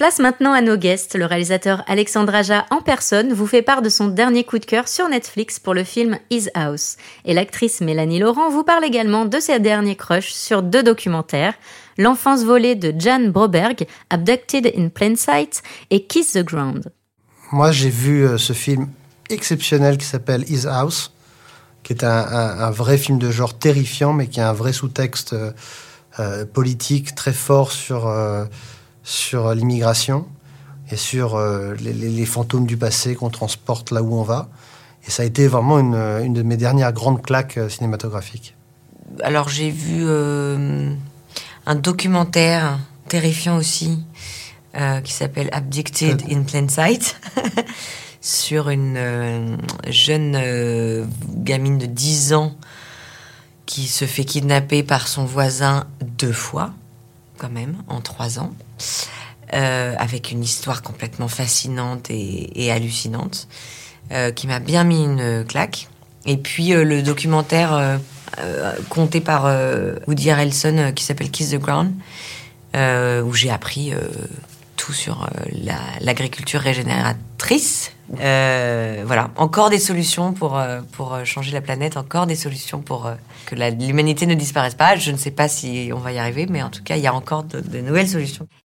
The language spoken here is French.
Place maintenant à nos guests. Le réalisateur Alexandre Aja en personne vous fait part de son dernier coup de cœur sur Netflix pour le film His House. Et l'actrice Mélanie Laurent vous parle également de ses derniers crushs sur 2 documentaires, L'enfance volée de Jan Broberg, Abducted in Plain Sight et Kiss the Ground. Moi, j'ai vu ce film exceptionnel qui s'appelle His House, qui est un vrai film de genre terrifiant, mais qui a un vrai sous-texte politique très fort sur l'immigration et sur les fantômes du passé qu'on transporte là où on va. Et ça a été vraiment une de mes dernières grandes claques cinématographiques. Alors j'ai vu un documentaire terrifiant aussi qui s'appelle Abducted in Plain Sight sur une jeune gamine de 10 ans qui se fait kidnapper par son voisin 2 fois, quand même, en 3 ans, avec une histoire complètement fascinante et hallucinante, qui m'a bien mis une claque. Et puis le documentaire conté par Woody Harrelson qui s'appelle Kiss the Ground, où j'ai appris tout sur l'agriculture régénératrice. Voilà, encore des solutions pour changer la planète, encore des solutions pour que l'humanité ne disparaisse pas. Je ne sais pas si on va y arriver, mais en tout cas, il y a encore de nouvelles solutions.